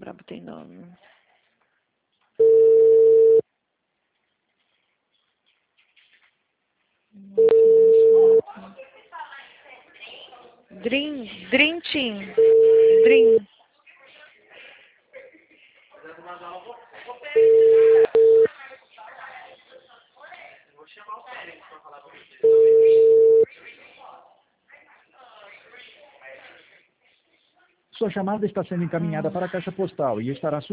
Brabo tem nome. Dream Team. Dream. Sua chamada está sendo encaminhada para a caixa postal e estará